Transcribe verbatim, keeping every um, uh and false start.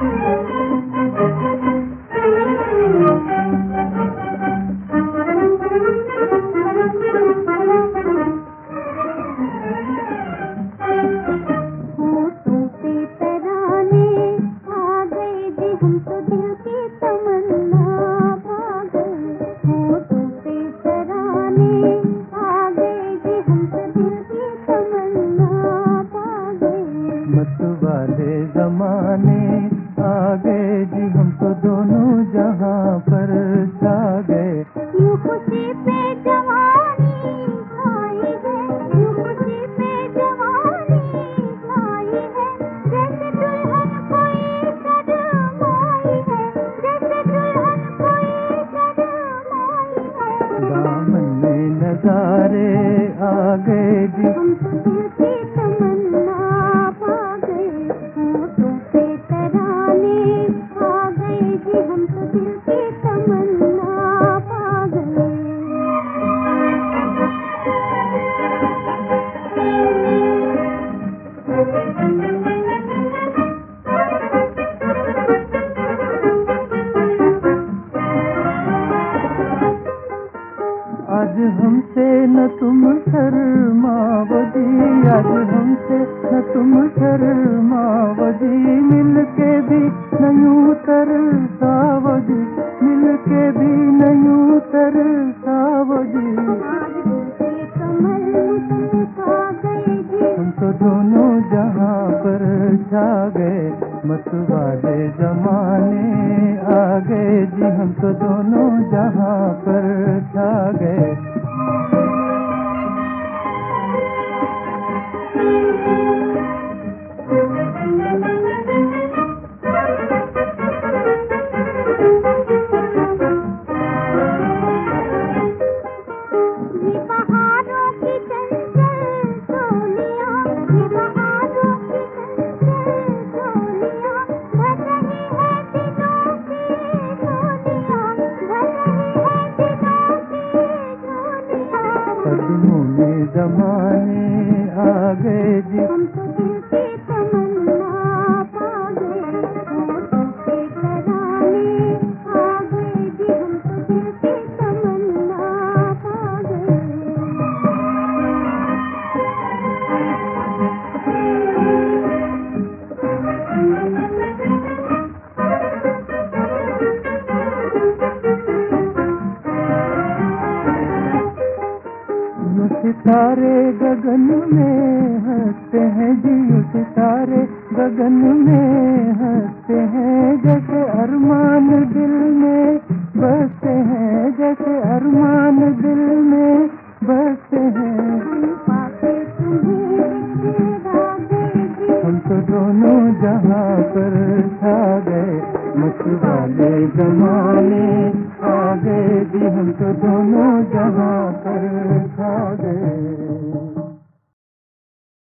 वाले जमाने आ गए जी, हम तो दोनों जहां पर छा गए। यूं खुशी पे जवानी आई है, यूं खुशी पे जवानी आई है, जैसे दुल्हन कोई शर्माई है, जैसे दुल्हन कोई शर्माई है। दामन में नजारे आ गए जी, हम तो दिल की तमन्ना पा गए। होठों पे तराने आ गए जी, हम तो दिल की तमन्ना पा गए। आज हमसे न तुम शर्माओ जी, आज हमसे न तुम शर्माओ जी, मिल के भी नहीं तरसाओ जी, मिल के भी नहीं तरसाओ जी। हम तो दोनों जहां पर छा गए, मत वाले जमाने आ गए जी, हम तो दोनों जहां पर छा गए। कदमों में जमाने आ गए जी, हम तो दिल की तमन्ना पा गए। होठों पे तराने आ गए जी, हम तो दिल की तमन्ना पा गए। सितारे गगन में हंसते हैं जी, सितारे गगन में हंसते हैं, जैसे अरमान दिल में बसते हैं, जैसे अरमान दिल में बसते हैं। हम तो दोनों जहां पर छा गए, मत वाले जमाने आ गए जी, हम तो दोनों जहां पर छा गए।